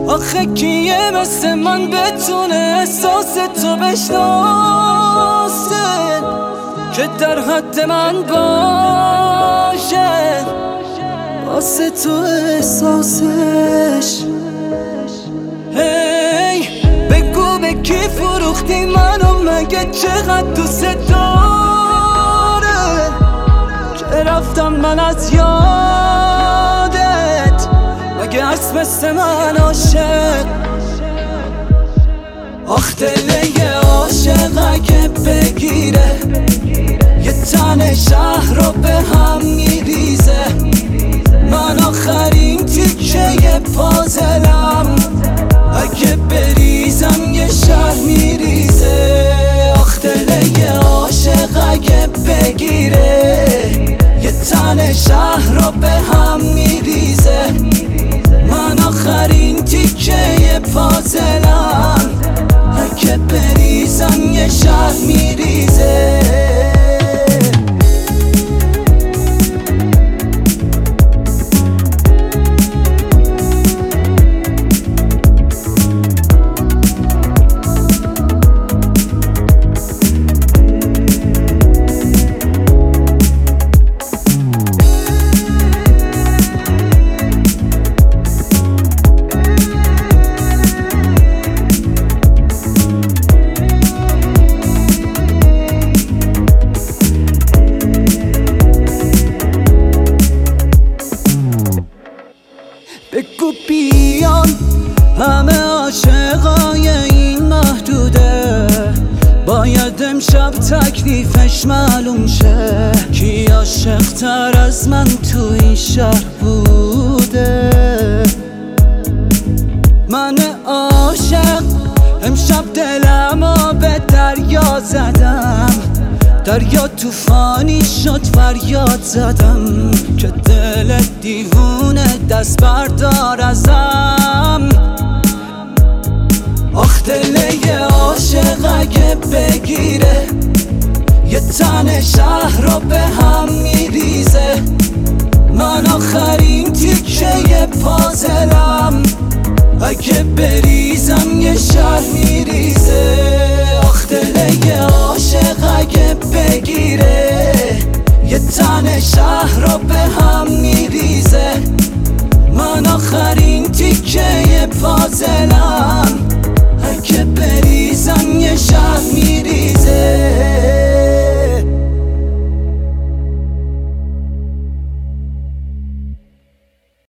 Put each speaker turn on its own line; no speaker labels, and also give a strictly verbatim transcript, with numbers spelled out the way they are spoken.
آخه کیه مثل من بتونه احساس تو بشناسه که در حد من باشه واسه تو احساسش. هی بگو به کی فروختی منو، مگه چقدر دوست داره که رفتم من از یادت، مگه هست مثل من عاشق. آخ دل یه عاشق اگه بگیره یه تن شهر رو به هم میریزه، من آخرین تیکه پازلم اگه بریزم یه شهر میریزه. آخ دل یه عاشق اگه بگیره یه تن شهر رو به هم میریزه، من آخرین تیکه پازلم اگه بریزم یه شهر میریزه. بگو بیان همه عاشقای این محدوده، باید امشب تکلیفش معلوم شه کی عاشق تر از من تو این شهر بوده. من عاشق امشب دلمو به دریا زدم، دریا توفانی شد فریاد زدم که دل دیوونه دست بردار ازم. آخ دل یه عاشق اگه بگیره یه تن شهر رو به هم میریزه، من آخرین تیکه پازلم اگه بریزم یه شهر میریزه. آخ دل یه عاشق اگه بگیره یه تن شهر رو به هم میریزه، من آخرین تیکه پازلم اگه بریزم یه شهر میریزه.